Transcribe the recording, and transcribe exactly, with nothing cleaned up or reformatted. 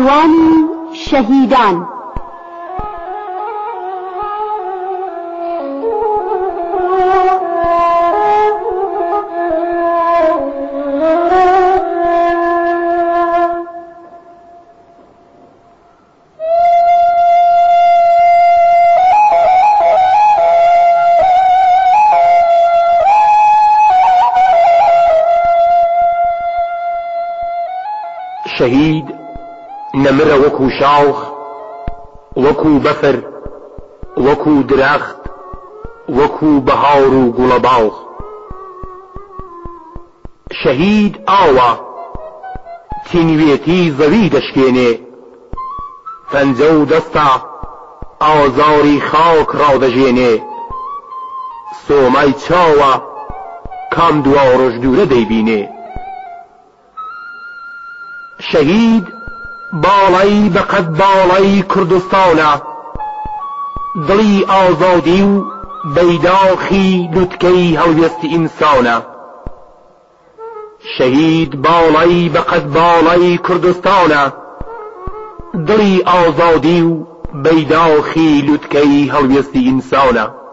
کاروانی شهیدان. شهید نمره وەکو شاخ، وەکو بەفر، وەکو درەخت، وەکو بەهار و گوڵەباڵ. شەهید ئاوە تینوێتی زەوی دەشکێنێ، پەنجە و دەستە ئازاری خاک ڕادەژێنێ، سۆمای چاوە کام دوا ڕۆژ دوورە دەیبینێ. شەهید باڵای بەقەد باڵای کوردستانە، دڵی ئازادی و بەیداخی لوتکەی هەڵوێستی ئینسانە. شەهید باڵای بەقەد باڵای کوردستانە، دڵی ئازادی و بەیداخی لوتکەی هەڵوێستی ئینسانە.